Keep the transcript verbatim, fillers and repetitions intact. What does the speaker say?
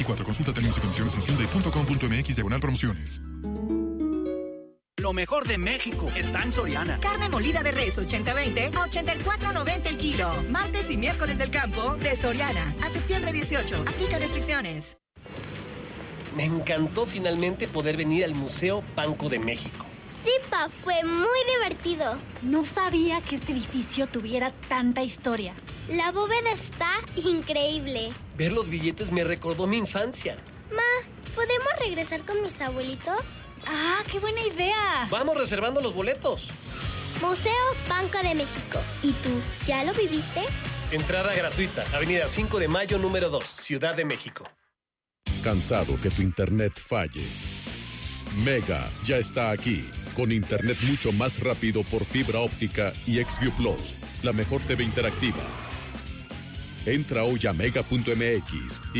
cuatro. Consulta términos y condiciones en hyundai punto com punto m x diagonal promociones. Lo mejor de México está en Soriana. Carne molida de res ochenta veinte a ochenta y cuatro noventa el kilo. Martes y miércoles del campo de Soriana. A septiembre dieciocho. Aplica restricciones. Me encantó finalmente poder venir al Museo Banco de México. Sí, pa, fue muy divertido. No sabía que este edificio tuviera tanta historia. La bóveda está increíble. Ver los billetes me recordó mi infancia. Ma, ¿podemos regresar con mis abuelitos? ¡Ah, qué buena idea! Vamos reservando los boletos. Museo Banco de México. ¿Y tú, ya lo viviste? Entrada gratuita, Avenida cinco de Mayo, número dos, Ciudad de México. ¿Cansado que tu internet falle? Mega ya está aquí, con internet mucho más rápido por fibra óptica y Xview Plus, la mejor T V interactiva. Entra hoy a mega punto m x y